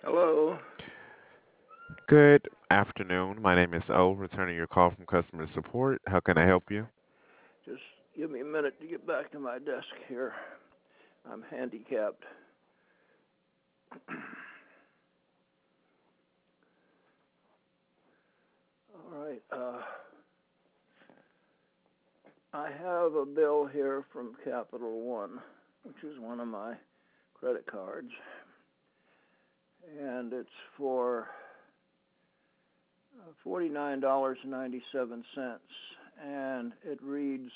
Hello. Good afternoon. My name is O, returning your call from customer support. How can I help you? Just give me a minute to get back to my desk here. I'm handicapped. All right. I have a bill here from Capital One, which is one of my credit cards, and it's for $49.97, and it reads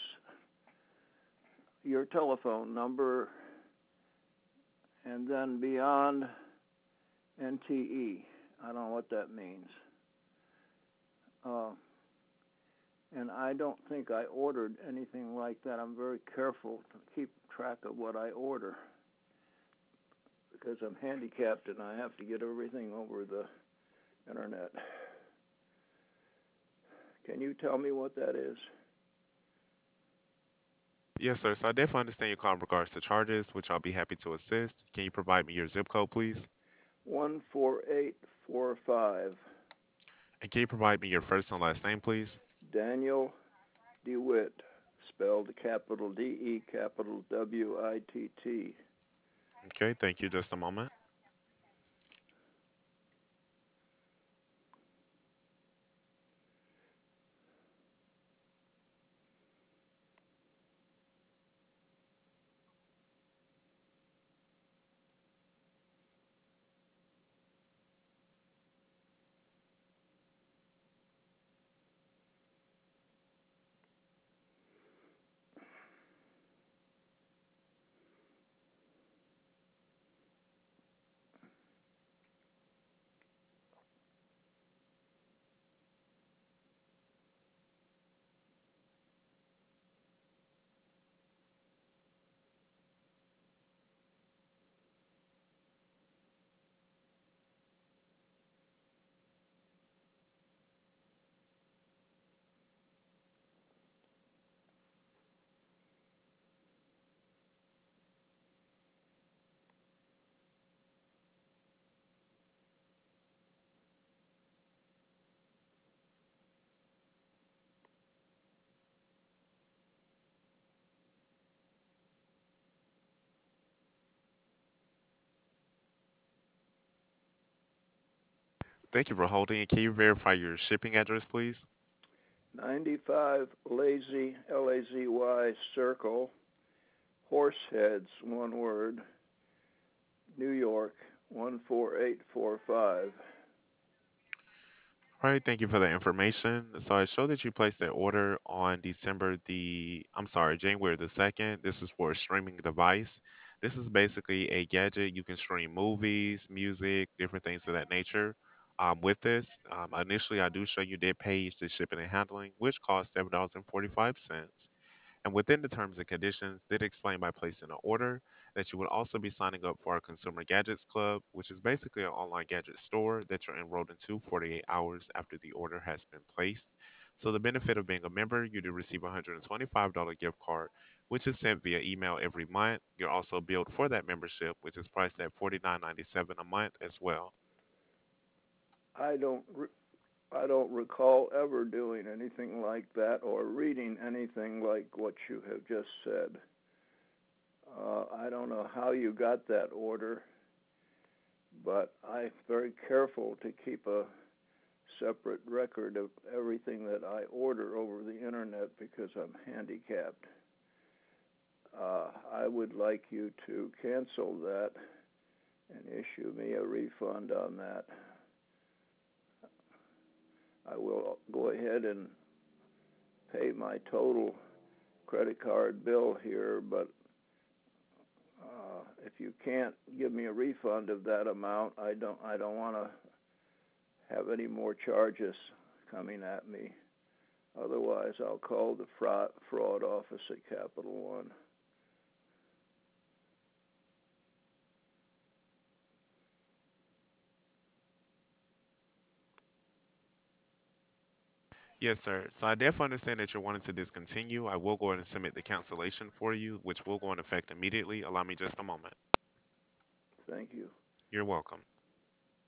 your telephone number and then beyond NTE. I don't know what that means. Uh, and I don't think I ordered anything like that. I'm very careful to keep track of what I order because I'm handicapped and I have to get everything over the internet. Can you tell me what that is? Yes, sir. So I definitely understand your call in regards to charges, which I'll be happy to assist. Can you provide me your zip code, please? 14845. And can you provide me your first and last name, please? Daniel DeWitt, spelled capital DE, capital WITT. Okay, thank you. Just a moment. Thank you for holding. And can you verify your shipping address, please? 95 Lazy, Lazy Circle, Horseheads, one word, New York, 14845. All right, thank you for the information. So I show that you placed an order on January the 2nd. This is for a streaming device. This is basically a gadget. You can stream movies, music, different things of that nature. With this, initially, I do show you did pay the shipping and handling, which costs $7.45. And within the terms and conditions, did explain by placing an order that you would also be signing up for our Consumer Gadgets Club, which is basically an online gadget store that you're enrolled into 48 hours after the order has been placed. So, the benefit of being a member, you do receive a $125 gift card, which is sent via email every month. You're also billed for that membership, which is priced at $49.97 a month as well. I don't I don't recall ever doing anything like that or reading anything like what you have just said. I don't know how you got that order, but I'm very careful to keep a separate record of everything that I order over the internet because I'm handicapped. I would like you to cancel that and issue me a refund on that. I will go ahead and pay my total credit card bill here, but if you can't give me a refund of that amount, I don't want to have any more charges coming at me. Otherwise, I'll call the fraud office at Capital One. Yes, sir. So I definitely understand that you're wanting to discontinue. I will go ahead and submit the cancellation for you, which will go in effect immediately. Allow me just a moment. Thank you. You're welcome.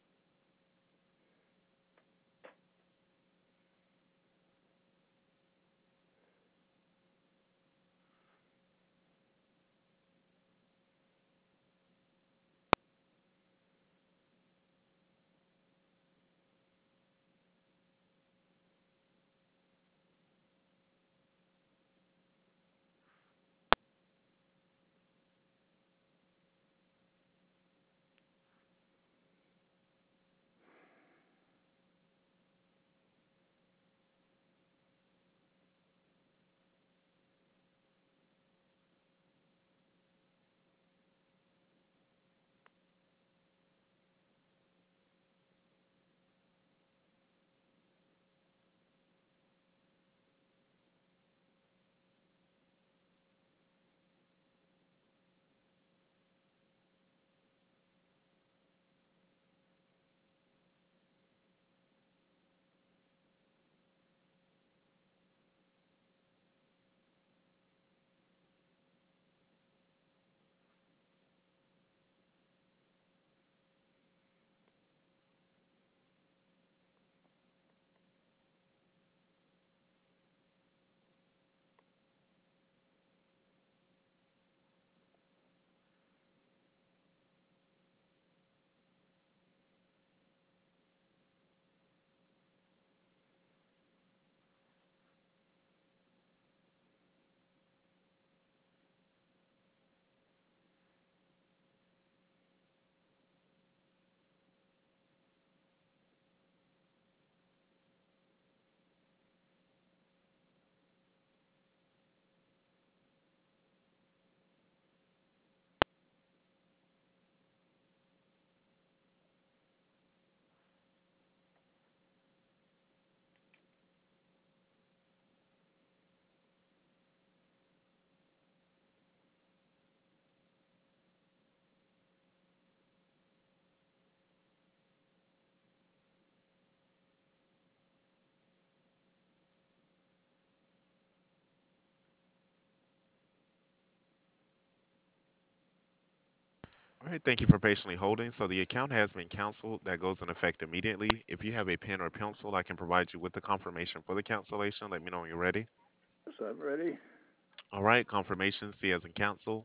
All right, thank you for patiently holding. So the account has been canceled. That goes in effect immediately. If you have a pen or pencil, I can provide you with the confirmation for the cancellation. Let me know when you're ready. Yes, I'm ready. All right, confirmation C as in cancel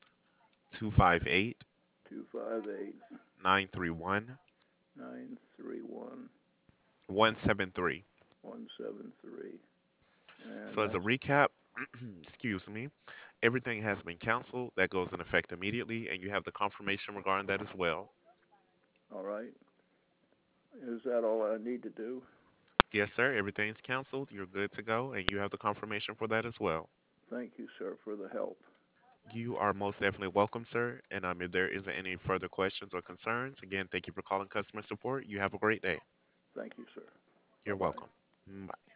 258 258 931 931 173. 173. And So as a that's recap, excuse me, everything has been canceled. That goes in effect immediately, and you have the confirmation regarding that as well. all right. Is that all I need to do? Yes, sir, everything's canceled. You're good to go, and you have the confirmation for that as well. Thank you, sir, for the help. You are most definitely welcome, sir. And if there isn't any further questions or concerns, again, thank you for calling customer support. You have a great day. Thank you, sir. You're Bye bye. welcome. Bye.